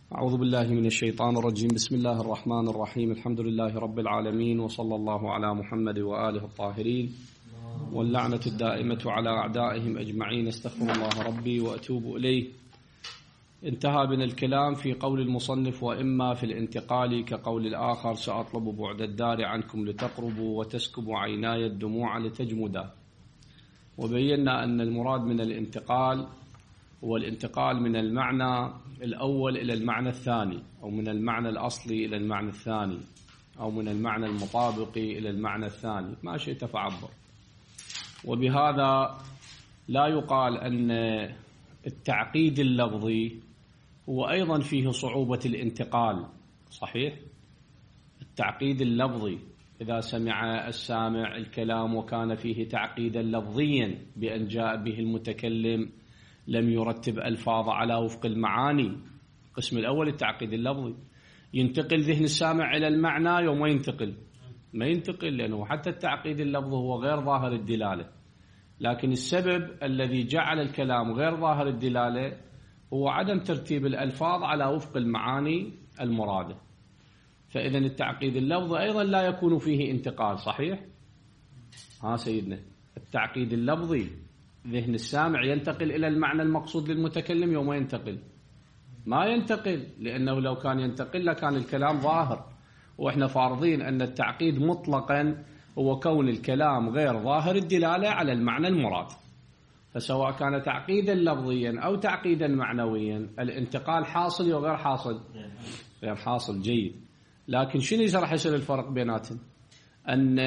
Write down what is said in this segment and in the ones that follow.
أعوذ بالله من الشيطان الرجيم. بسم الله الرحمن الرحيم. الحمد لله رب العالمين، وصلى الله على محمد وآله الطاهرين، واللعنة الدائمة على أعدائهم أجمعين. استغفر الله ربي وأتوب إليه. انتهى بنا الكلام في قول المصنف: وإما في الانتقال كقول الآخر: سأطلب بعد الدار عنكم لتقربوا وتسكب عيناي الدموع لتجمدا. وبينا أن المراد من الانتقال هو الانتقال من المعنى الأول إلى المعنى الثاني، أو من المعنى الأصلي إلى المعنى الثاني، أو من المعنى المطابق إلى المعنى الثاني، ما شئت فعبر. وبهذا لا يقال أن التعقيد اللفظي هو أيضا فيه صعوبة الانتقال. صحيح؟ التعقيد اللفظي إذا سمع السامع الكلام وكان فيه تعقيدا لفظيا بأن جاء به المتكلم لم يرتب ألفاظ على وفق المعاني. القسم الأول التعقيد اللفظي، ينتقل ذهن السامع إلى المعنى يوم ما ينتقل، لأنه حتى التعقيد اللفظي هو غير ظاهر الدلالة، لكن السبب الذي جعل الكلام غير ظاهر الدلالة هو عدم ترتيب الألفاظ على وفق المعاني المرادة. فإذا التعقيد اللفظي أيضا لا يكون فيه انتقال. صحيح؟ سيدنا، التعقيد اللفظي ذهن السامع ينتقل إلى المعنى المقصود للمتكلم يوم ينتقل، ما ينتقل، لأنه لو كان ينتقل لكان الكلام ظاهر. وإحنا فارضين أن التعقيد مطلقا هو كون الكلام غير ظاهر الدلالة على المعنى المراد. فسواء كان تعقيدا لفظيا أو تعقيدا معنويا الانتقال حاصل أو غير حاصل؟ غير حاصل. جيد. لكن شنو راح يصير الفرق بيناتهم؟ أن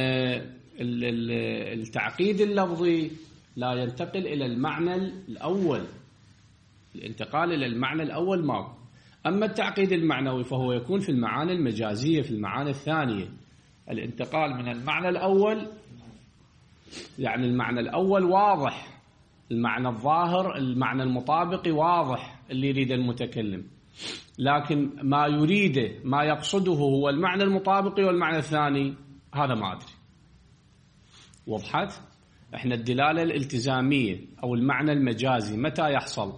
التعقيد اللفظي لا ينتقل إلى المعنى الأول، الانتقال إلى المعنى الأول ما. أما التعقيد المعنوي فهو يكون في المعاني المجازية، في المعاني الثانية. الانتقال من المعنى الأول يعني المعنى الأول واضح، المعنى الظاهر، المعنى المطابق واضح اللي يريد المتكلم، لكن ما يريده ما يقصده هو المعنى المطابق والمعنى الثاني، هذا ما أدري. وضحت؟ احنا الدلالة الالتزامية أو المعنى المجازي متى يحصل؟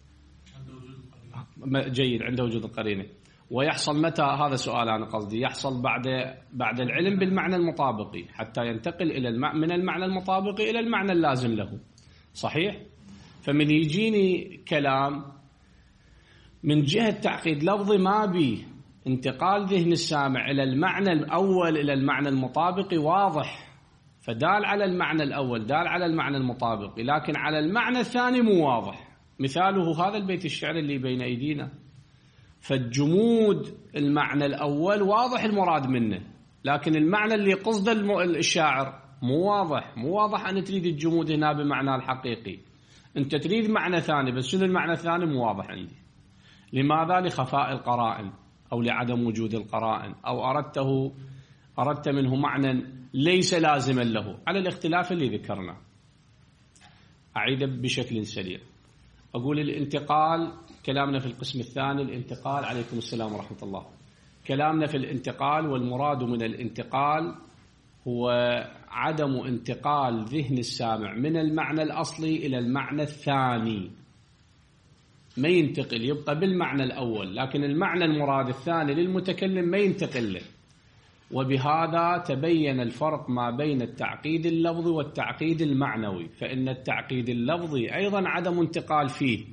جيد، عند وجود القرينة. ويحصل متى؟ هذا سؤال أنا قصدي. يحصل بعد العلم بالمعنى المطابق حتى ينتقل إلى من المعنى المطابق إلى المعنى اللازم له. صحيح؟ فمن يجيني كلام من جهة تعقيد لفظي ما بي انتقال ذهن السامع إلى المعنى الأول إلى المعنى المطابق واضح، فدال على المعنى الأول، دال على المعنى المطابق، لكن على المعنى الثاني مو واضح. مثاله هذا البيت الشعر اللي بين أيدينا. فالجمود المعنى الأول واضح المراد منه، لكن المعنى اللي قصده الشاعر مو واضح. مو واضح أن تريد الجمود هنا بمعنى الحقيقي، أنت تريد معنى ثاني، بس شنو المعنى الثاني مو واضح عندي. لماذا؟ لخفاء القرائن أو لعدم وجود القرائن، أو أردت منه معنى ليس لازما له، على الاختلاف اللي ذكرنا. أعيد بشكل سريع. أقول الانتقال، كلامنا في القسم الثاني الانتقال. عليكم السلام ورحمة الله. كلامنا في الانتقال، والمراد من الانتقال هو عدم انتقال ذهن السامع من المعنى الأصلي إلى المعنى الثاني. ما ينتقل، يبقى بالمعنى الأول، لكن المعنى المراد الثاني للمتكلم ما ينتقل له. وبهذا تبين الفرق ما بين التعقيد اللفظي والتعقيد المعنوي. فإن التعقيد اللفظي أيضا عدم انتقال فيه،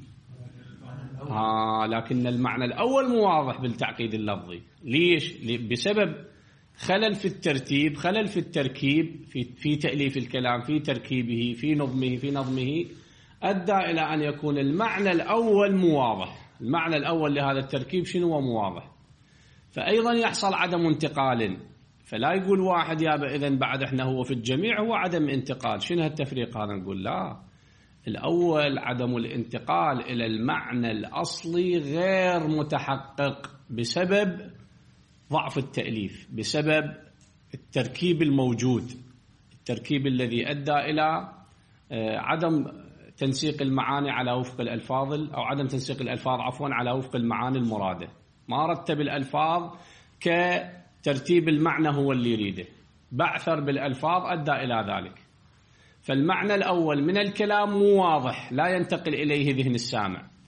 لكن المعنى الأول مو واضح بالتعقيد اللفظي. ليش؟ بسبب خلل في الترتيب، خلل في التركيب، في تأليف الكلام، في تركيبه، في نظمه أدى إلى أن يكون المعنى الأول مو واضح. المعنى الأول لهذا التركيب شنو هو؟ مو واضح. فأيضا يحصل عدم انتقال. فلا يقول واحد يابا إذن بعد احنا هو في الجميع هو عدم انتقال. شنو هالتفريق هذا؟ نقول لا، الأول عدم الانتقال إلى المعنى الأصلي غير متحقق بسبب ضعف التأليف، بسبب التركيب الموجود، التركيب الذي أدى إلى عدم تنسيق المعاني على وفق الألفاظ، أو عدم تنسيق الألفاظ على وفق المعاني المرادة. ما رتب الألفاظ كترتيب المعنى هو اللي يريده، بعثر بالألفاظ أدى إلى ذلك. فالمعنى الأول من الكلام مو واضح، لا ينتقل إليه ذهن السامع.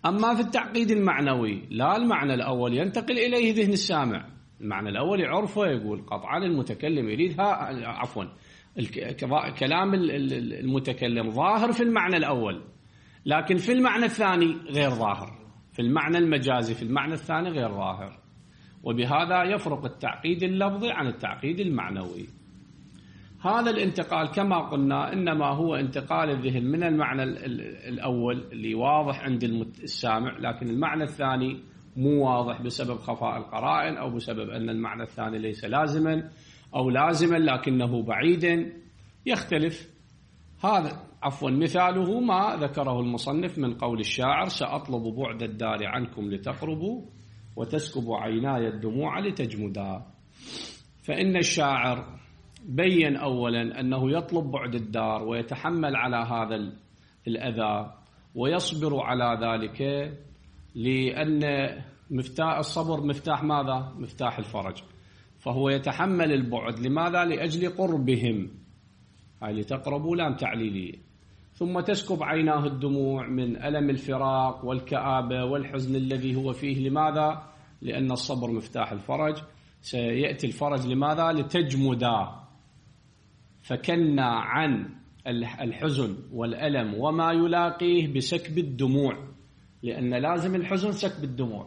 أما في التعقيد المعنوي لا، المعنى الأول ينتقل إليه ذهن السامع، المعنى الأول يعرفه، يقول قطعا المتكلم يريدها، عفوا كلام المتكلم ظاهر في المعنى الأول، لكن في المعنى الثاني غير ظاهر، في المعنى المجازي في المعنى الثاني غير ظاهر، وبهذا يفرق التعقيد اللفظي عن التعقيد المعنوي. هذا الانتقال كما قلنا إنما هو انتقال الذهن من المعنى الأول اللي واضح عند السامع، لكن المعنى الثاني مو واضح بسبب خفاء القرائن أو بسبب أن المعنى الثاني ليس لازما أو لازما لكنه بعيدا، يختلف. هذا مثاله ما ذكره المصنف من قول الشاعر: سأطلب بعد الدار عنكم لتقربوا وتسكب عيناي الدموع لتجمدا. فإن الشاعر بين أولا أنه يطلب بعد الدار ويتحمل على هذا الأذى ويصبر على ذلك، لأن مفتاح الصبر مفتاح ماذا؟ مفتاح الفرج، فهو يتحمل البعد. لماذا؟ لأجل قربهم، هاي لتقربوا لام تعليلية. ثم تسكب عيناه الدموع من ألم الفراق والكآبة والحزن الذي هو فيه. لماذا؟ لأن الصبر مفتاح الفرج، سيأتي الفرج. لماذا؟ لتجمدا، فكنا عن الحزن والألم وما يلاقيه بسكب الدموع، لأن لازم الحزن سكب الدموع،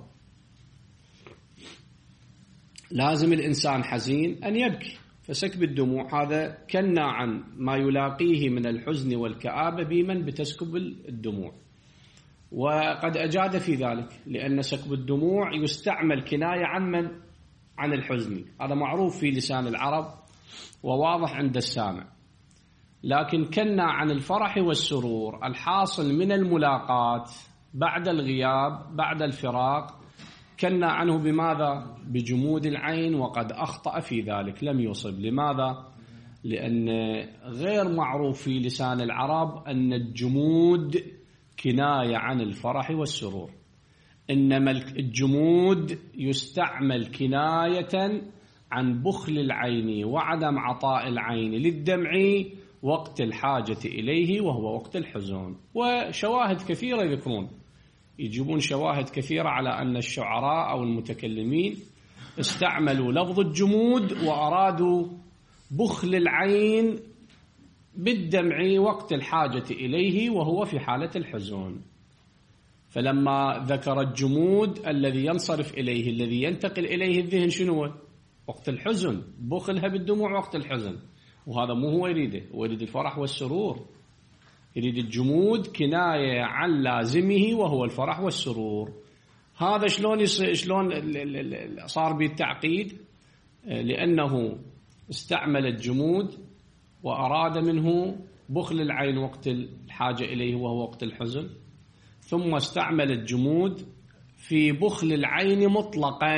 لازم الإنسان حزين أن يبكي، فسكب الدموع هذا كنا عن ما يلاقيه من الحزن والكآبة بمن بتسكب الدموع. وقد أجاد في ذلك، لأن سكب الدموع يستعمل كناية عن من؟ عن الحزن، هذا معروف في لسان العرب وواضح عند السامع. لكن كنا عن الفرح والسرور الحاصل من الملاقات بعد الغياب بعد الفراق، كنا عنه بماذا؟ بجمود العين، وقد أخطأ في ذلك لم يصب. لماذا؟ لأن غير معروف في لسان العرب أن الجمود كناية عن الفرح والسرور، إنما الجمود يستعمل كناية عن بخل العين وعدم عطاء العين للدمع وقت الحاجة إليه وهو وقت الحزن. وشواهد كثيرة يذكرون، يجيبون شواهد كثيرة على أن الشعراء أو المتكلمين استعملوا لفظ الجمود وأرادوا بخل العين بالدمع وقت الحاجة إليه وهو في حالة الحزن. فلما ذكر الجمود الذي ينصرف إليه الذي ينتقل إليه الذهن شنو؟ وقت الحزن، بخلها بالدموع وقت الحزن، وهذا مو هو يريده، هو يريد الفرح والسرور، يريد الجمود كناية عن لازمه وهو الفرح والسرور. هذا شلون صار بالتعقيد؟ لأنه استعمل الجمود وأراد منه بخل العين وقت الحاجة إليه وهو وقت الحزن، ثم استعمل الجمود في بخل العين مطلقا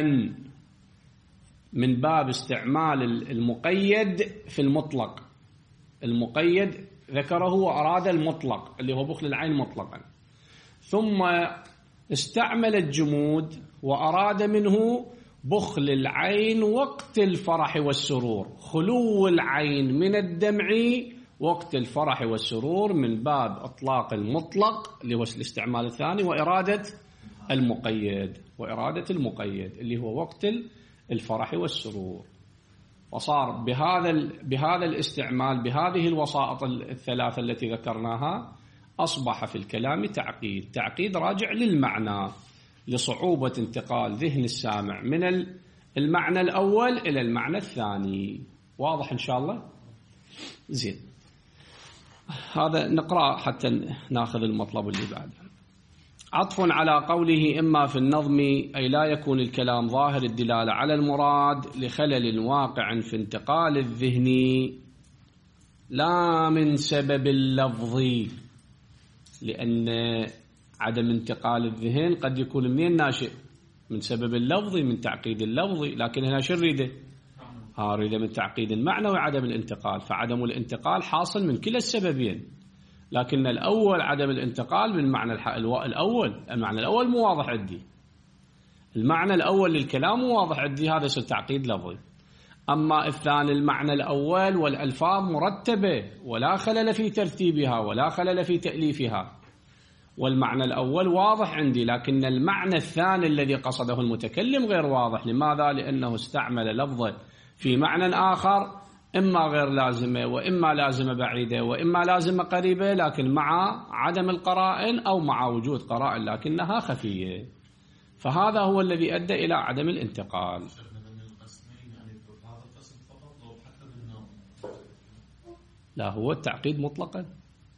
من باب استعمال المقيد في المطلق. المقيد ذكره وأراد المطلق اللي هو بخل العين مطلقا، ثم استعمل الجمود وأراد منه بخل العين وقت الفرح والسرور، خلو العين من الدمع وقت الفرح والسرور من باب إطلاق المطلق اللي هو الاستعمال الثاني، وإرادة المقيد اللي هو وقت الفرح والسرور. وصار بهذا الاستعمال بهذه الوسائط الثلاثة التي ذكرناها أصبح في الكلام تعقيد راجع للمعنى، لصعوبة انتقال ذهن السامع من المعنى الأول إلى المعنى الثاني. واضح إن شاء الله؟ زين، هذا نقرأ حتى ناخذ المطلب اللي بعده. عطف على قوله إما في النظم، أي لا يكون الكلام ظاهر الدلالة على المراد لخلل واقع في انتقال الذهن لا من سبب اللفظي، لأن عدم انتقال الذهن قد يكون منين ناشئ؟ من سبب اللفظي، من تعقيد اللفظي، لكن هنا شو نريده؟ نريده من تعقيد المعنى وعدم الانتقال، فعدم الانتقال حاصل من كلا السببين، لكن الأول عدم الانتقال من معنى المعنى الأول مو واضح عندي، المعنى الأول للكلام مو واضح عندي، هذا يصير تعقيد لفظي. أما الثاني المعنى الأول والألفاظ مرتبة ولا خلل في ترتيبها ولا خلل في تأليفها، والمعنى الأول واضح عندي، لكن المعنى الثاني الذي قصده المتكلم غير واضح. لماذا؟ لأنه استعمل لفظة في معنى آخر، إما غير لازمة وإما لازمة بعيدة وإما لازمة قريبة، لكن مع عدم القرائن أو مع وجود قرائن لكنها خفية. فهذا هو الذي أدى إلى عدم الانتقال. لا، هو التعقيد مطلقا.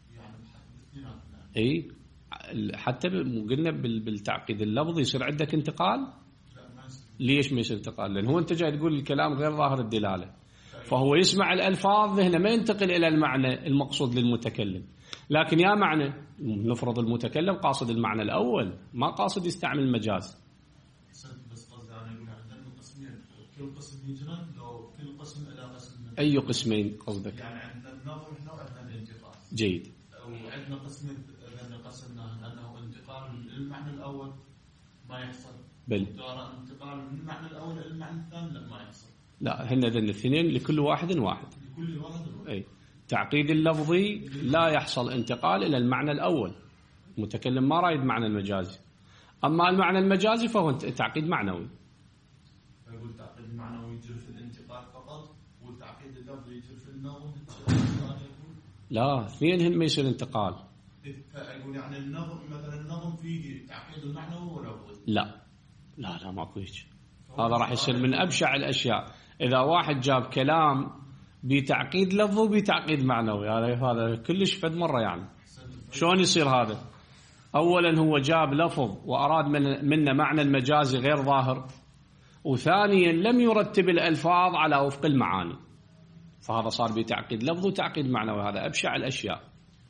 اي حتى قلنا بالتعقيد اللفظي يصير عندك انتقال. ليش ما يصير انتقال؟ لأن هو أنت جاي تقول الكلام غير ظاهر الدلالة، فهو يسمع الألفاظ هنا ما ينتقل إلى المعنى المقصود للمتكلم. لكن يا معنى نفرض المتكلم قاصد المعنى الأول، ما قاصد يستعمل المجاز. بس قصدي أنا أقول عندنا قسمين، كل قسم يجرى لو كل قسم إلى قسم. أي قسمين قصدك؟ يعني عندنا النظر إحنا وعندنا الانتقال. جيد. وعندنا قسمين إذا قسمناه أنه انتقال للمعنى الأول ما يحصل. انتقال من المعنى الأول إلى المعنى الثاني لا ما يحصل. لا، هن ذن الاثنين لكل واحد واحد. لكل واحد واحد. أي تعقيد اللفظي لا يحصل انتقال إلى المعنى الأول، المتكلم ما رايد معنى المجازي. أما المعنى المجازي فهو تعقيد معنوي. يقول التعقيد المعنوي يجري في الانتقال فقط، والتعقيد اللفظي يجري في النظم. لا، اثنين ما يصير انتقال. فأقول يعني النظم مثلا النظم فيه تعقيد المعنوي ولا هو؟ لا ماكو هيك. هذا راح يصير من أبشع الأشياء إذا واحد جاب كلام بتعقيد لفظي وبتعقيد معنوي. هذا كلش فد مرة يعني. شلون يصير هذا؟ أولا هو جاب لفظ وأراد منه معنى المجازي غير ظاهر، وثانيا لم يرتب الألفاظ على وفق المعاني، فهذا صار بتعقيد لفظي وتعقيد معنوي. هذا أبشع الأشياء.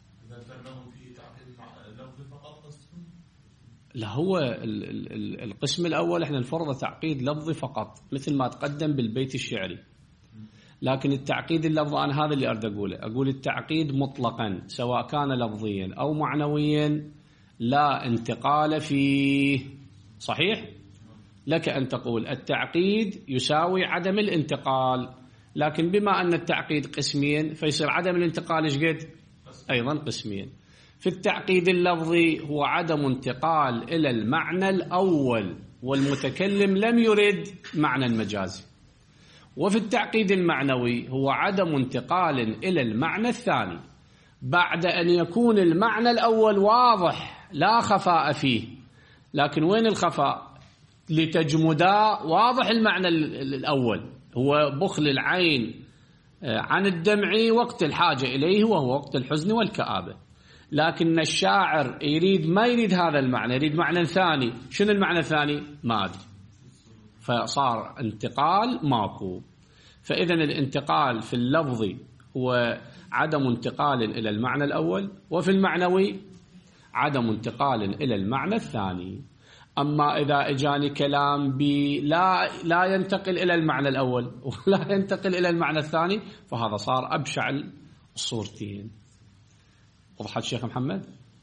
لا، هو القسم الأول احنا نفرض تعقيد لفظي فقط مثل ما تقدم بالبيت الشعري. لكن التعقيد اللفظي أنا هذا اللي أريد أقول التعقيد مطلقا سواء كان لفظيا أو معنويا لا انتقال فيه. صحيح؟ لك أن تقول التعقيد يساوي عدم الانتقال، لكن بما أن التعقيد قسمين فيصير عدم الانتقال إيش قد؟ أيضا قسمين. في التعقيد اللفظي هو عدم انتقال إلى المعنى الأول والمتكلم لم يرد معنى المجازي، وفي التعقيد المعنوي هو عدم انتقال إلى المعنى الثاني بعد أن يكون المعنى الأول واضح لا خفاء فيه. لكن وين الخفاء؟ لتجمدا واضح المعنى الأول هو بخل العين عن الدمع وقت الحاجة إليه وهو وقت الحزن والكآبة، لكن الشاعر ما يريد هذا المعنى، يريد معنى ثاني. شنو المعنى الثاني؟ ما أدري. فصار انتقال ماكو. فإذا الانتقال في اللفظي هو عدم انتقال إلى المعنى الأول، وفي المعنوي عدم انتقال إلى المعنى الثاني. أما إذا إجاني كلام لا ينتقل إلى المعنى الأول ولا ينتقل إلى المعنى الثاني، فهذا صار أبشع الصورتين. وضحت شيخ محمد؟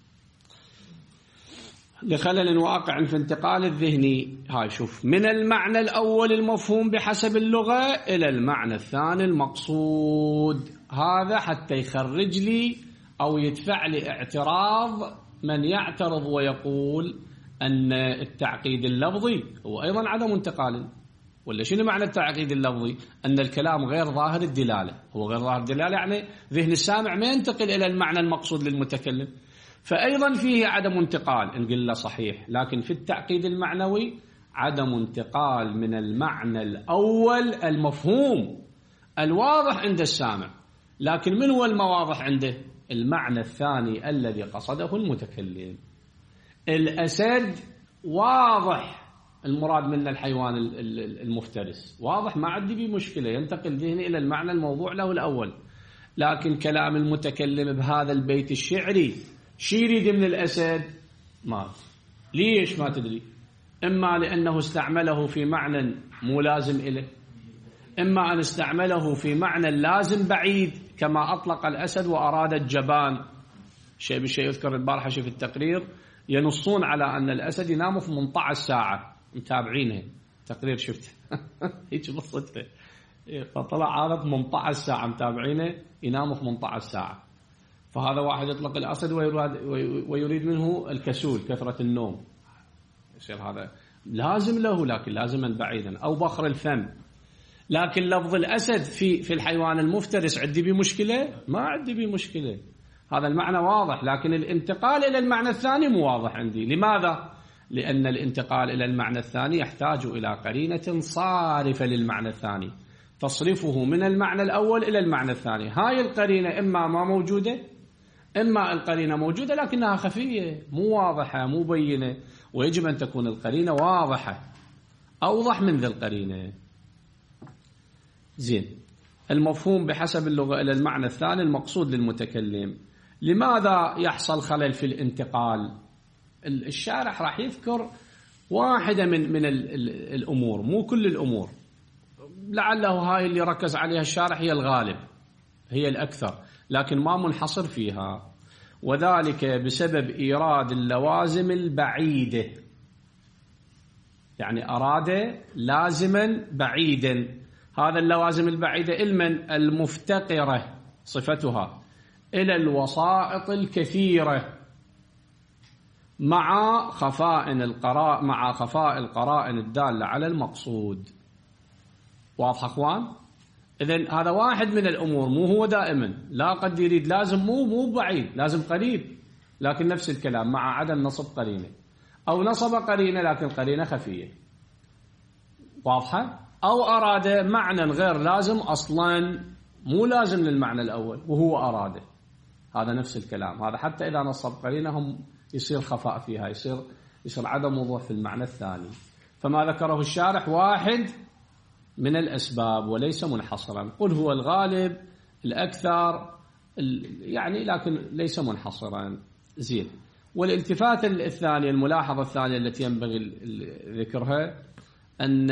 لخلل واقع في انتقال الذهني. هاي شوف، من المعنى الأول المفهوم بحسب اللغة إلى المعنى الثاني المقصود. هذا حتى يخرج لي أو يدفع لي اعتراض من يعترض ويقول أن التعقيد اللفظي هو أيضا عدم انتقال. ولا شنو معنى التعقيد اللفظي؟ أن الكلام غير ظاهر الدلالة. هو غير ظاهر الدلالة يعني ذهن السامع ما ينتقل إلى المعنى المقصود للمتكلم، فأيضا فيه عدم انتقال. نقول له صحيح، لكن في التعقيد المعنوي عدم انتقال من المعنى الأول المفهوم الواضح عند السامع، لكن من هو المواضح عنده؟ المعنى الثاني الذي قصده المتكلم. الأسد واضح المراد منه الحيوان المفترس، واضح ما عندي بيه مشكلة، ينتقل ذهني إلى المعنى الموضوع له الأول. لكن كلام المتكلم بهذا البيت الشعري شي يريد من الأسد؟ ما ليش ما تدري؟ إما لأنه استعمله في معنى مو لازم إليه، إما أن استعمله في معنى لازم بعيد كما أطلق الأسد وأراد الجبان. شيء بالشيء يذكر البارحة في التقرير ينصون على أن الأسد ينام 18 ساعة. متابعينه تقرير شفت هيك بالصدفة، فطلع هذا 18 ساعة متابعينه ينام 18 ساعة. فهذا واحد يطلق الأسد ويريد منه الكسول كثرة النوم، يصير هذا لازم له لكن لازما بعيدا. أو بخر الفم، لكن لفظ الأسد في الحيوان المفترس عندي بمشكلة؟ ما عندي بمشكلة، هذا المعنى واضح، لكن الانتقال إلى المعنى الثاني مو واضح عندي. لماذا؟ لأن الانتقال إلى المعنى الثاني يحتاج إلى قرينة صارفة للمعنى الثاني تصرفه من المعنى الأول إلى المعنى الثاني. هاي القرينة إما ما موجودة، إما القرينة موجودة لكنها خفية مو واضحة مو بينة، ويجب أن تكون القرينة واضحة أوضح من ذي القرينة. زين، المفهوم بحسب اللغة إلى المعنى الثاني المقصود للمتكلم. لماذا يحصل خلل في الانتقال؟ الشارح راح يذكر واحدة من الأمور، مو كل الأمور، لعله هاي اللي ركز عليها الشارح هي الغالب، هي الأكثر، لكن ما منحصر فيها، وذلك بسبب إيراد اللوازم البعيدة. يعني أراد لازما بعيدا، هذا اللوازم البعيدة المن المفتقرة صفتها إلى الوسائط الكثيرة مع خفاء القرائن الدالة على المقصود. واضح أخوان؟ إذن هذا واحد من الأمور، مو هو دائما، لا قد يريد لازم مو بعيد، لازم قريب، لكن نفس الكلام مع عدم نصب قرينة، أو نصب قرينة لكن قرينة خفية. واضحة؟ أو أراد معنى غير لازم أصلا، مو لازم للمعنى الأول وهو أراده، هذا نفس الكلام، هذا حتى إذا نصب قرينة هم يصير خفاء فيها، يصير عدم وضوح في المعنى الثاني. فما ذكره الشارح واحد من الأسباب وليس منحصرا، قل هو الغالب الأكثر يعني، لكن ليس منحصرا. زين، والالتفات الثانية، الملاحظة الثانية التي ينبغي ذكرها، أن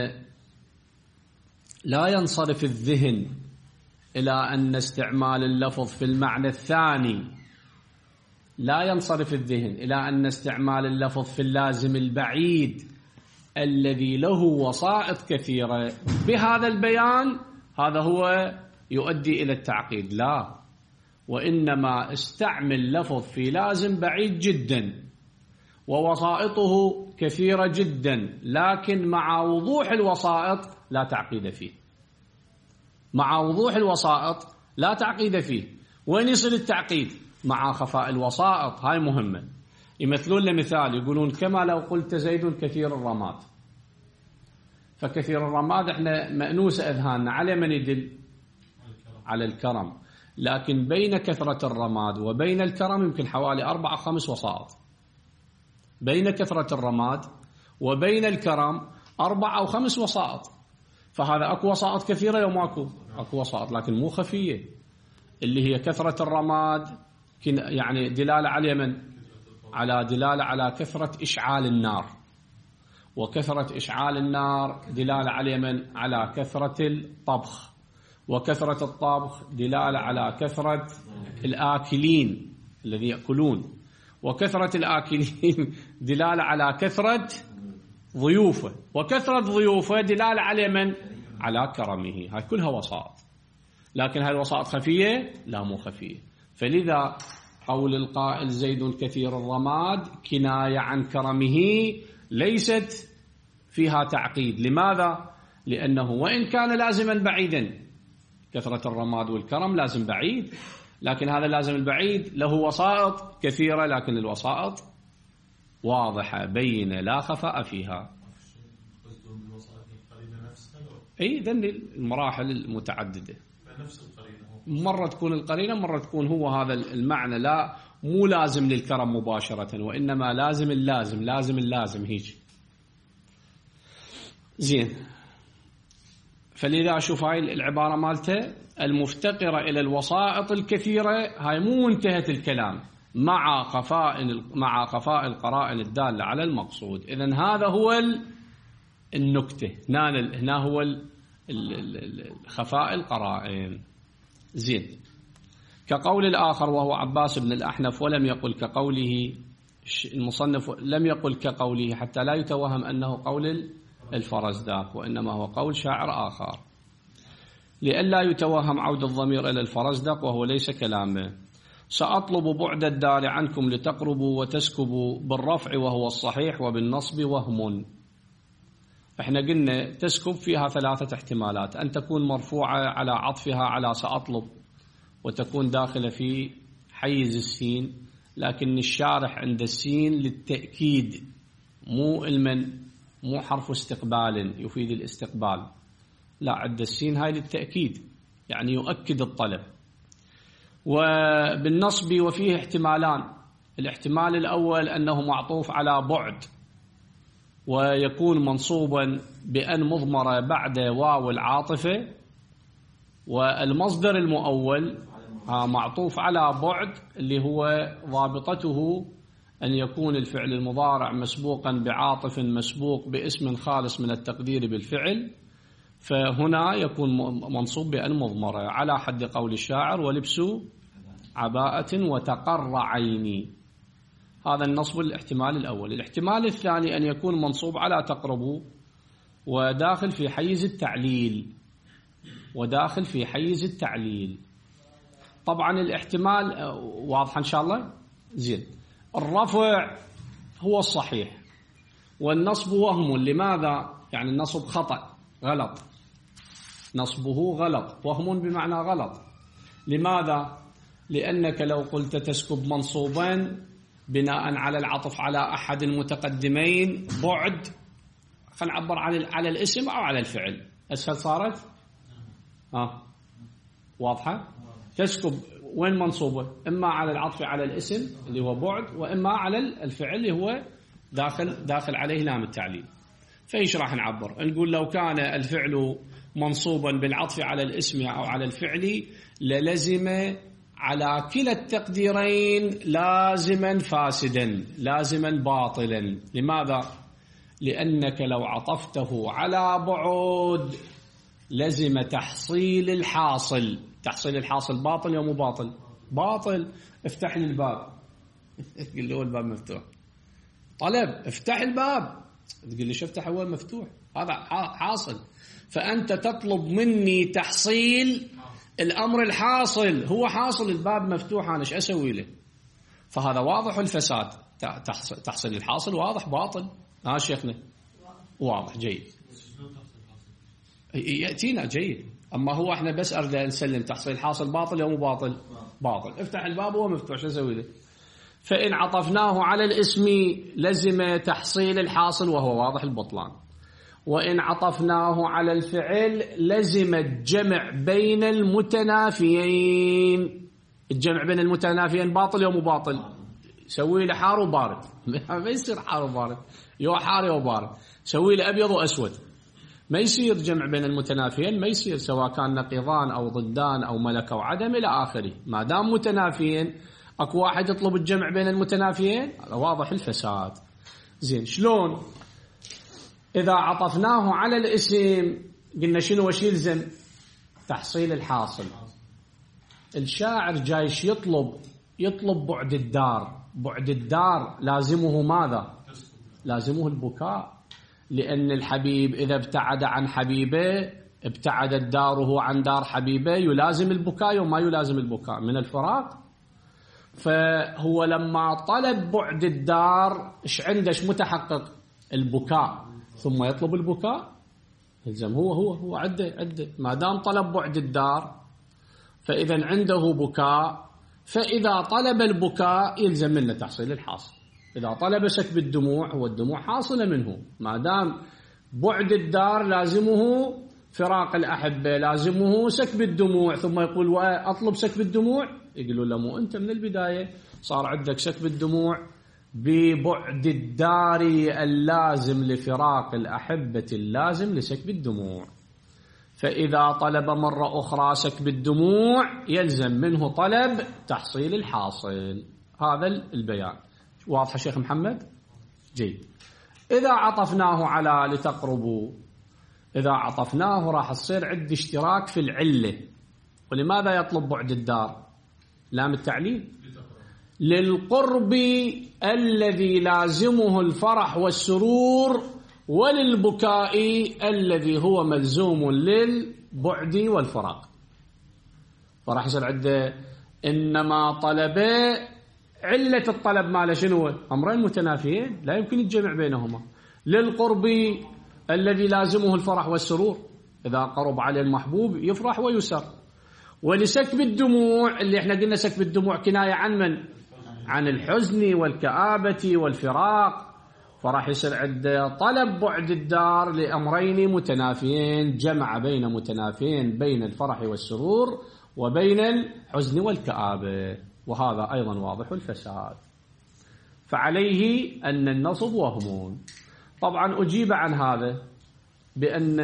لا ينصرف الذهن إلى أن استعمال اللفظ في المعنى الثاني، لا ينصرف الذهن إلى أن استعمال اللفظ في اللازم البعيد الذي له وسائط كثيرة بهذا البيان هذا هو يؤدي إلى التعقيد، لا، وإنما استعمل لفظ في لازم بعيد جدا ووسائطه كثيرة جدا، لكن مع وضوح الوسائط لا تعقيد فيه، مع وضوح الوسائط لا تعقيد فيه. وين يصل التعقيد؟ مع خفاء الوسائط، هاي مهمة. يمثلون لمثال، يقولون كما لو قلت زيد كثير الرماد، فكثير الرماد احنا مأنوس أذهاننا على من يدل؟ على الكرم، لكن بين كثرة الرماد وبين الكرم يمكن حوالي 4 أو 5 وسائط، بين كثرة الرماد وبين الكرم 4 أو 5 وسائط، فهذا أكو وسائط كثيرة يوم أكو وسائط لكن مو خفية، اللي هي كثرة الرماد يعني دلالة على من؟ على دلالة على كثرة إشعال النار، وكثرة إشعال النار دلالة على من؟ على كثرة الطبخ، وكثرة الطبخ دلالة على كثرة الآكلين الذي يأكلون، وكثرة الآكلين دلالة على كثرة ضيوفه، وكثرة ضيوفه دلالة على من؟ على كرمه. هاي كلها وسائط، لكن هاي الوسائط خفية؟ لا، مو خفية. فلذا قول القائل زيد كثير الرماد كناية عن كرمه ليست فيها تعقيد. لماذا؟ لأنه وإن كان لازما بعيدا، كثرة الرماد والكرم لازم بعيد، لكن هذا اللازم البعيد له وسائط كثيرة، لكن الوسائط واضحة بينة لا خفاء فيها. أي ذن المراحل المتعددة، مرة تكون القرينة، مرة تكون هو هذا المعنى، لا مو لازم للكرم مباشرة، وإنما لازم اللازم هيك. زين، فلذا شوف هاي العبارة مالته المفتقرة إلى الوسائط الكثيرة، هاي مو منتهى الكلام، مع خفاء القرائن الدالة على المقصود. إذن هذا هو النكتة، هنا هو خفاء القرائن. زين، كقول الآخر وهو عباس بن الأحنف، ولم يقل كقوله المصنف، لم يقل كقوله حتى لا يتوهم أنه قول الفرزدق، وإنما هو قول شاعر آخر، لئلا يتوهم عود الضمير إلى الفرزدق وهو ليس كلامه. سأطلب بعد الدار عنكم لتقربوا وتسكبوا بالرفع وهو الصحيح وبالنصب وهم. احنا قلنا تسكب فيها 3 احتمالات: أن تكون مرفوعة على عطفها على سأطلب وتكون داخلة في حيز السين، لكن الشارح عند السين للتأكيد، مو حرف استقبال يفيد الاستقبال، لا، عند السين هاي للتأكيد يعني يؤكد الطلب. وبالنصب وفيه احتمالان: الاحتمال الأول أنه معطوف على بعد ويكون منصوبا بأن مضمرة بعد واو العاطفة، والمصدر المؤول معطوف على بعد اللي هو ضابطته أن يكون الفعل المضارع مسبوقا بعاطف مسبوق باسم خالص من التقدير بالفعل، فهنا يكون منصوب بأن مضمرة على حد قول الشاعر: ولبس عباءة وتقر عيني. هذا النصب الاحتمال الأول. الاحتمال الثاني أن يكون منصوب على تقربوا وداخل في حيز التعليل. طبعا الاحتمال واضح إن شاء الله؟ زين. الرفع هو الصحيح والنصب وهم. لماذا؟ يعني النصب خطأ، غلط، نصبه غلط، وهم بمعنى غلط. لماذا؟ لأنك لو قلت تسكب منصوبا بناء على العطف على أحد المتقدمين بعد، خلينا نعبر على الاسم أو على الفعل، أسهل صارت؟ واضحة؟ تسكب وين منصوبة؟ إما على العطف على الاسم اللي هو بعد، وإما على الفعل اللي هو داخل عليه لام التعليل. فإيش راح نعبر؟ نقول لو كان الفعل منصوبا بالعطف على الاسم أو على الفعل للزم على كلا التقديرين لازما فاسدا، لازما باطلا. لماذا؟ لأنك لو عطفته على بعد لزم تحصيل الحاصل. تحصيل الحاصل باطل أو مو باطل؟ باطل. افتح لي الباب، تقول له الباب مفتوح. طلب افتح الباب، تقول لي شفتح أول مفتوح، هذا حاصل. فأنت تطلب مني تحصيل الأمر الحاصل، هو حاصل الباب مفتوح، أنا إيش أسوي له؟ فهذا واضح الفساد. تحصيل الحاصل واضح باطل. شيخنا واضح جيد، يأتينا جيد. أما هو احنا بس أريد نسلم تحصيل الحاصل باطل أو مو باطل؟ باطل. افتح الباب وهو مفتوح، شو أسوي له؟ فإن عطفناه على الاسم لزم تحصيل الحاصل وهو واضح البطلان، وإن عطفناه على الفعل لزم الجمع بين المتنافيين. الجمع بين المتنافيين باطل أو مو باطل؟ سوي له حار وبارد. ما يصير حار وبارد، يو حار يو بارد. سوي له أبيض وأسود، ما يصير جمع بين المتنافيين، ما يصير، سواء كان نقيضان أو ضدان أو ملك أو عدم إلى آخره. ما دام متنافيين أكو واحد يطلب الجمع بين المتنافيين، هذا واضح الفساد. زين، شلون؟ إذا عطفناه على الاسم قلنا شنو وش يلزم؟ تحصيل الحاصل. الشاعر جايش يطلب بعد الدار. بعد الدار لازمه ماذا؟ لازمه البكاء، لأن الحبيب إذا ابتعد عن حبيبه ابتعدت داره عن دار حبيبه، يلازم البكاء وما يلازم البكاء من الفراق. فهو لما طلب بعد الدار إيش عنده؟ إيش متحقق؟ البكاء، ثم يطلب البكاء يلزم هو عده. ما دام طلب بعد الدار فإذا عنده بكاء، فإذا طلب البكاء يلزم منه تحصيل الحاصل. إذا طلب سكب الدموع هو الدموع حاصلة منه. ما دام بعد الدار لازمه فراق الأحبة، لازمه سكب الدموع، ثم يقول وأطلب سكب الدموع، يقولوا له مو أنت من البداية صار عندك سكب الدموع ببعد الدار اللازم لفراق الأحبة اللازم لسكب الدموع. فإذا طلب مرة أخرى سكب الدموع يلزم منه طلب تحصيل الحاصل. هذا البيان واضح شيخ محمد؟ جيد. إذا عطفناه على لتقربوا، إذا عطفناه راح تصير عندي اشتراك في العلة. ولماذا يطلب بعد الدار؟ لام التعليل للقرب الذي لازمه الفرح والسرور، وللبكاء الذي هو ملزوم للبعد والفراق. فراح يصير عنده إنما طلبه علة الطلب ماله شنو؟ أمرين متنافيين لا يمكن الجمع بينهما. للقرب الذي لازمه الفرح والسرور، إذا قرب عليه المحبوب يفرح ويسر. ولسكب الدموع اللي احنا قلنا سكب الدموع كناية عن من؟ عن الحزن والكآبة والفراق، فراح يصير عنده طلب بعد الدار لأمرين متنافيين، جمع بين متنافيين بين الفرح والسرور وبين الحزن والكآبة، وهذا أيضا واضح الفساد. فعليه أن النصب وهم. طبعا أجيب عن هذا بأن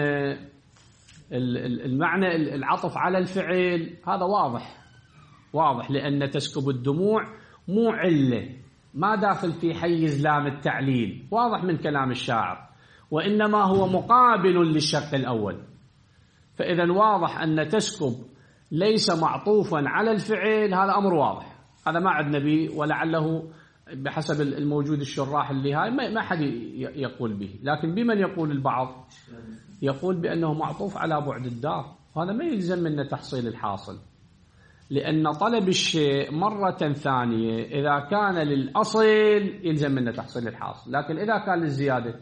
المعنى العطف على الفعل هذا واضح لأن تسكب الدموع مو علة، ما داخل في حيز لام التعليل، واضح من كلام الشاعر، وإنما هو مقابل للشق الأول. فإذا واضح أن تسكب ليس معطوفا على الفعل، هذا أمر واضح، هذا ما عندنا به، ولعله بحسب الموجود الشراح اللي هاي ما حد يقول به. لكن بمن يقول البعض؟ يقول بأنه معطوف على بعد الدار، وهذا ما يلزم منه تحصيل الحاصل، لأن طلب الشيء مرة ثانية إذا كان للأصل يلزم منه تحصيل الحاصل، لكن إذا كان للزيادة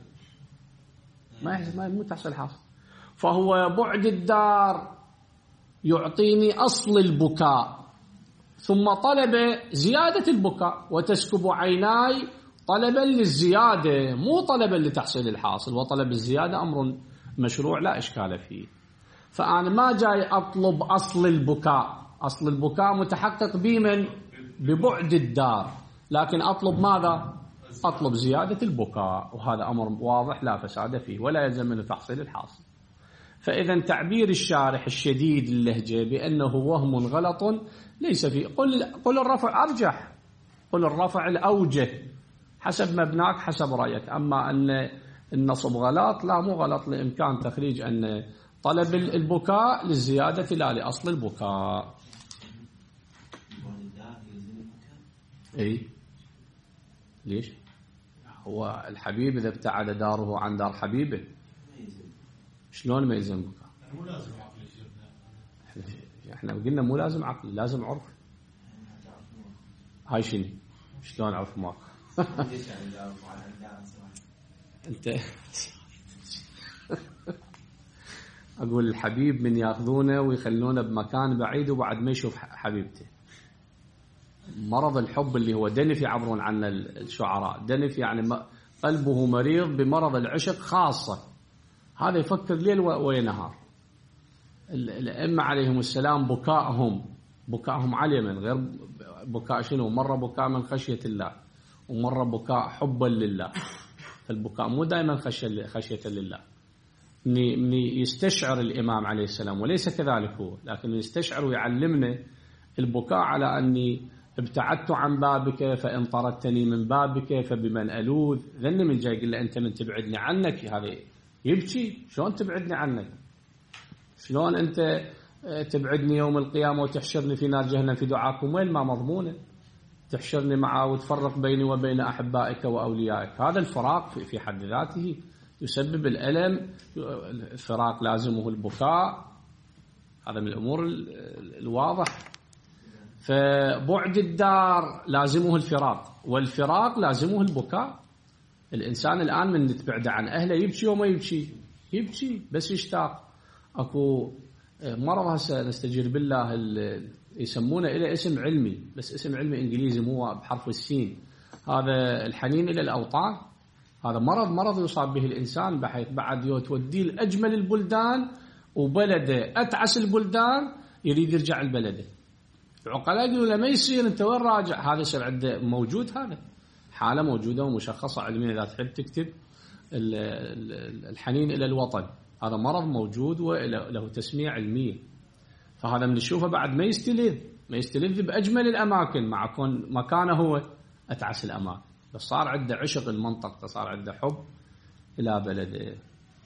ما تحصيل الحاصل. فهو بعد الدار يعطيني أصل البكاء، ثم طلب زيادة البكاء، وتسكب عيناي طلبا للزيادة مو طلبا لتحصيل الحاصل، وطلب الزيادة أمر مشروع لا إشكال فيه. فأنا ما جاي أطلب أصل البكاء، أصل البكاء متحقق بمن؟ ببعد الدار، لكن أطلب ماذا؟ أطلب زيادة البكاء، وهذا أمر واضح لا فساد فيه ولا يلزم منه تحصيل الحاصل. فإذا تعبير الشارح الشديد اللهجة بأنه وهم غلط ليس فيه. قل الرفع أرجح، قل الرفع الأوجه حسب مبناك حسب رأيك. أما أن النصب غلط، لا مو غلط، لإمكان تخريج أن طلب البكاء للزيادة لا لأصل البكاء. إيه ليش؟ هو الحبيب إذا ابتعد داره عن دار حبيبه شلون ما يلزم بكاء؟ مو لازم عقل شيخنا، احنا قلنا مو لازم عقل، لازم عرف. هاي شنو؟ شلون عرف ماك؟ انت اقول الحبيب من ياخذونه ويخلونه بمكان بعيد وبعد ما يشوف حبيبته. مرض الحب اللي هو دنف يعبرون عنه الشعراء، دنف يعني قلبه مريض بمرض العشق خاصة، هذا يفكر ليل ونهار. الأئمة عليهم السلام بكاءهم على من غير بكاء شنو؟ مرة بكاء من خشية الله، ومرة بكاء حبا لله. فالبكاء مو دائما خشية لله، من يستشعر الإمام عليه السلام، وليس كذلك هو، لكن يستشعر ويعلمنا البكاء على أني ابتعدت عن بابك فإن طردتني من بابك فبمن ألوذ. ذني من جاي يقول له أنت من تبعدني عنك، هذا يبكي. شلون تبعدني عنك؟ شلون أنت تبعدني يوم القيامة وتحشرني في نار جهنم في دعاكم؟ وين ما مضمونة تحشرني معه وتفرق بيني وبين أحبائك وأوليائك. هذا الفراق في حد ذاته يسبب الألم، الفراق لازمه البكاء، هذا من الأمور الواضح. فبعد الدار لازمه الفراق، والفراق لازمه البكاء. الإنسان الآن من تبعد عن أهله يبكي وما يبكي بس يشتاق. أكو مرض هسه نستجير بالله يسمونه إلى اسم علمي، بس اسم علمي إنجليزي مو بحرف السين، هذا الحنين إلى الأوطان. هذا مرض يصاب به الإنسان، بحيث بعد توديه لأجمل البلدان وبلده أتعس البلدان يريد يرجع البلده. العقلاء يقولوا له ما يصير، أنت وين راجع؟ هذا يصير عنده موجود، هذا حالة موجودة ومشخصة علميا إذا تحب تكتب الحنين إلى الوطن، هذا مرض موجود وله تسمية علمية. فهذا من نشوفه بعد ما يستلذ بأجمل الأماكن، مع كون مكانه هو أتعس الأماكن، بس صار عنده عشق المنطقة، صار عنده حب إلى بلده.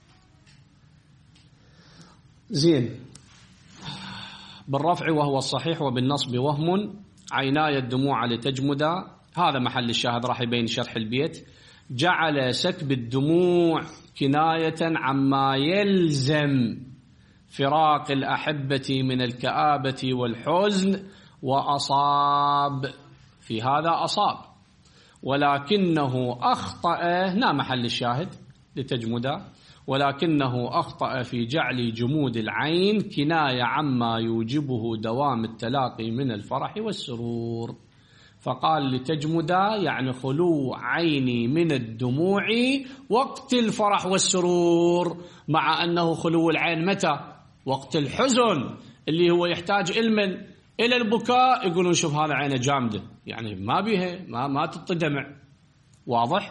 زين، بالرفع وهو الصحيح، وبالنصب وهم عيناي الدموع لتجمدا. هذا محل الشاهد، راح يبين شرح البيت. جعل سكب الدموع كناية عما يلزم فراق الأحبة من الكآبة والحزن وأصاب، في هذا أصاب، ولكنه أخطأ، لا محل الشاهد لتجمدا، ولكنه أخطأ في جعل جمود العين كناية عما يوجبه دوام التلاقي من الفرح والسرور. فقال لتجمدا يعني خلو عيني من الدموع وقت الفرح والسرور، مع أنه خلو العين متى؟ وقت الحزن اللي هو يحتاج إلى البكاء. يقولون شوف هذا عينه جامدة، يعني ما بيها ما تطدمع. واضح؟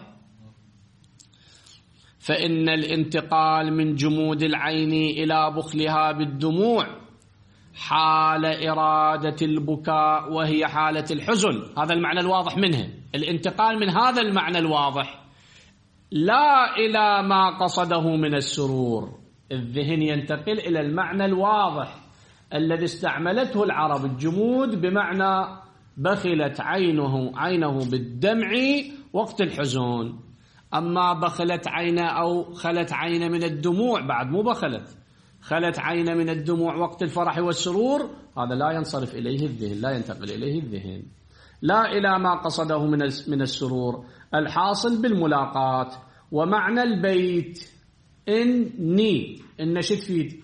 فإن الانتقال من جمود العين إلى بخلها بالدموع حال إرادة البكاء وهي حالة الحزن، هذا المعنى الواضح منه. الانتقال من هذا المعنى الواضح لا إلى ما قصده من السرور، الذهن ينتقل إلى المعنى الواضح الذي استعملته العرب، الجمود بمعنى بخلت عينه بالدمع وقت الحزن. أما بخلت عينه أو خلت عينه من الدموع، بعد مو بخلت، خلت عينه من الدموع وقت الفرح والسرور، هذا لا ينصرف إليه الذهن، لا ينتقل إليه الذهن، لا إلى ما قصده من السرور الحاصل بالملاقات. ومعنى البيت إني النشد فيد،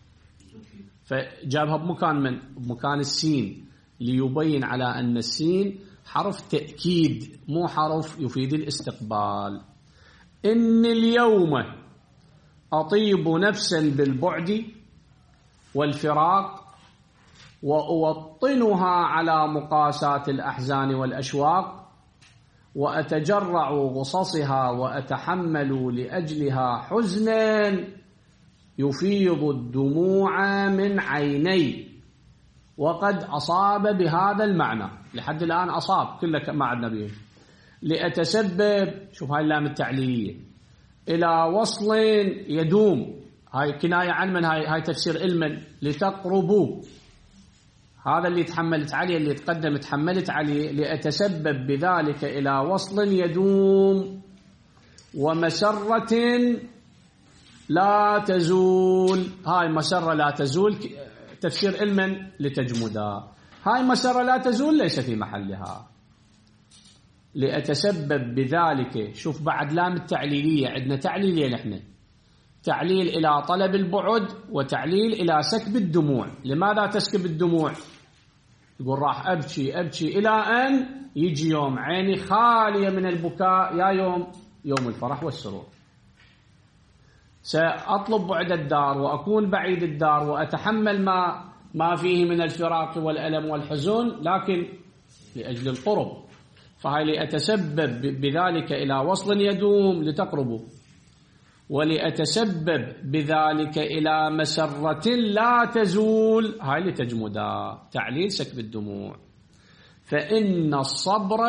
فجابها بمكان السين ليبين على أن السين حرف تأكيد مو حرف يفيد الاستقبال. إن اليوم أطيب نفسا بالبعد والفراق وأوطنها على مقاسات الأحزان والأشواق، وأتجرع غصصها وأتحمل لأجلها حزنا يفيض الدموع من عيني. وقد أصاب بهذا المعنى، لحد الآن أصاب كله ما عندنا به. لأتسبب، شوف هاي اللام التعليلية، إلى وصل يدوم، هاي كناية عن من؟ هاي تفسير علما. لتقربوا، هذا اللي تحملت عليه، اللي تقدم تحملت عليه. لأتسبب بذلك إلى وصل يدوم ومسرة لا تزول، هاي مسرة لا تزول تفسير علما لتجمدا، هاي مسرة لا تزول ليس في محلها. لأتسبب بذلك، شوف بعد لام التعليلية، عندنا تعليلية نحن، تعليل إلى طلب البعد وتعليل إلى سكب الدموع. لماذا تسكب الدموع؟ يقول راح أبكي إلى أن يجي يوم عيني خالية من البكاء، يا يوم الفرح والسرور. سأطلب بعد الدار وأكون بعيد الدار وأتحمل ما فيه من الفراق والألم والحزن، لكن لأجل القرب. فهي لأتسبب بذلك إلى وصل يدوم لتقربوا، ولأتسبب بذلك إلى مسرة لا تزول، هاي لتجمدا، تعليل سكب الدموع. فإن الصبر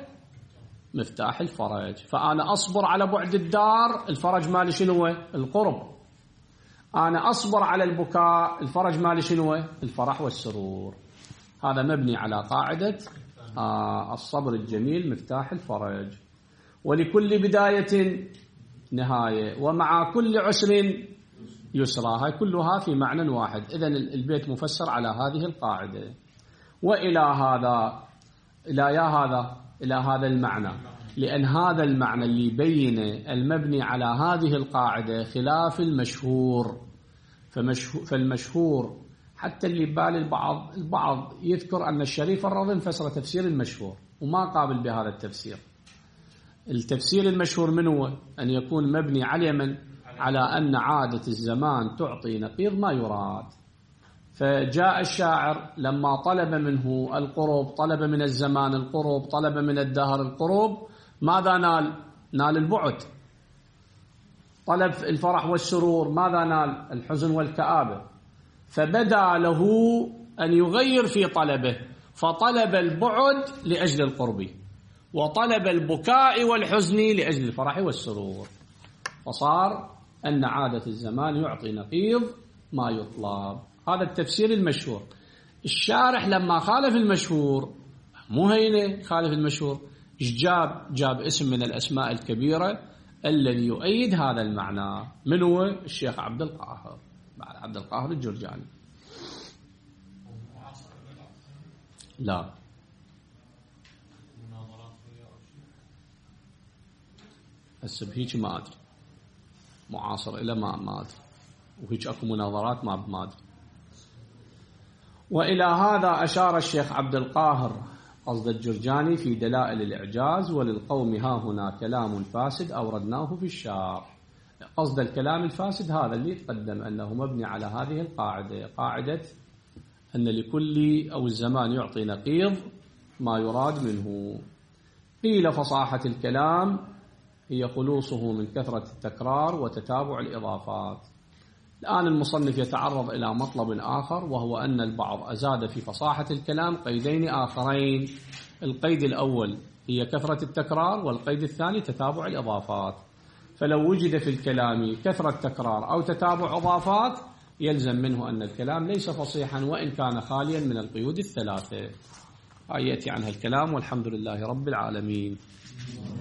مفتاح الفرج، فأنا أصبر على بعد الدار، الفرج مالي شنو؟ القرب. أنا أصبر على البكاء، الفرج مالي شنو؟ الفرح والسرور. هذا مبني على قاعدة الصبر الجميل مفتاح الفرج. ولكل بداية نهاية، ومع كل عسر يسرى، هاي كلها في معنى واحد. إذن البيت مفسر على هذه القاعدة. وإلى هذا إلى هذا المعنى، لأن هذا المعنى اللي يبين المبني على هذه القاعدة خلاف المشهور. فالمشهور حتى اللي بال البعض يذكر أن الشريف الرضي فسر تفسير المشهور وما قابل بهذا التفسير. التفسير المشهور من هو؟ أن يكون مبني على أن عادة الزمان تعطي نقيض ما يراد. فجاء الشاعر لما طلب منه القرب، طلب من الزمان القرب، طلب من الدهر القرب، ماذا نال البعد. طلب الفرح والسرور، ماذا نال؟ الحزن والكآبة. فبدا له أن يغير في طلبه، فطلب البعد لأجل القرب، وطلب البكاء والحزن لأجل الفرح والسرور، فصار أن عادة الزمان يعطي نقيض ما يطلب. هذا التفسير المشهور. الشارح لما خالف المشهور، مو هينه خالف المشهور، جاب اسم من الأسماء الكبيرة الذي يؤيد هذا المعنى. من هو؟ الشيخ عبد القاهر الجرجاني. لا هسه بهيك ما أدري، معاصر إلى ما أدري، وهيك أكو مناظرات ما أدري. وإلى هذا أشار الشيخ عبد القاهر قصد الجرجاني في دلائل الإعجاز: وللقوم ها هنا كلام فاسد أوردناه في الشارح. قصد الكلام الفاسد هذا اللي تقدم، أنه مبني على هذه القاعدة، قاعدة أن لكل أو الزمان يعطي نقيض ما يراد منه. قيل فصاحة الكلام هي خلوصه من كثرة التكرار وتتابع الإضافات. الآن المصنف يتعرض إلى مطلب آخر، وهو أن البعض أزاد في فصاحة الكلام قيدين آخرين. القيد الأول هي كثرة التكرار، والقيد الثاني تتابع الإضافات. فلو وجد في الكلام كثرة تكرار أو تتابع إضافات يلزم منه أن الكلام ليس فصيحا وإن كان خاليا من القيود الثلاثة. يأتي عنها الكلام، والحمد لله رب العالمين.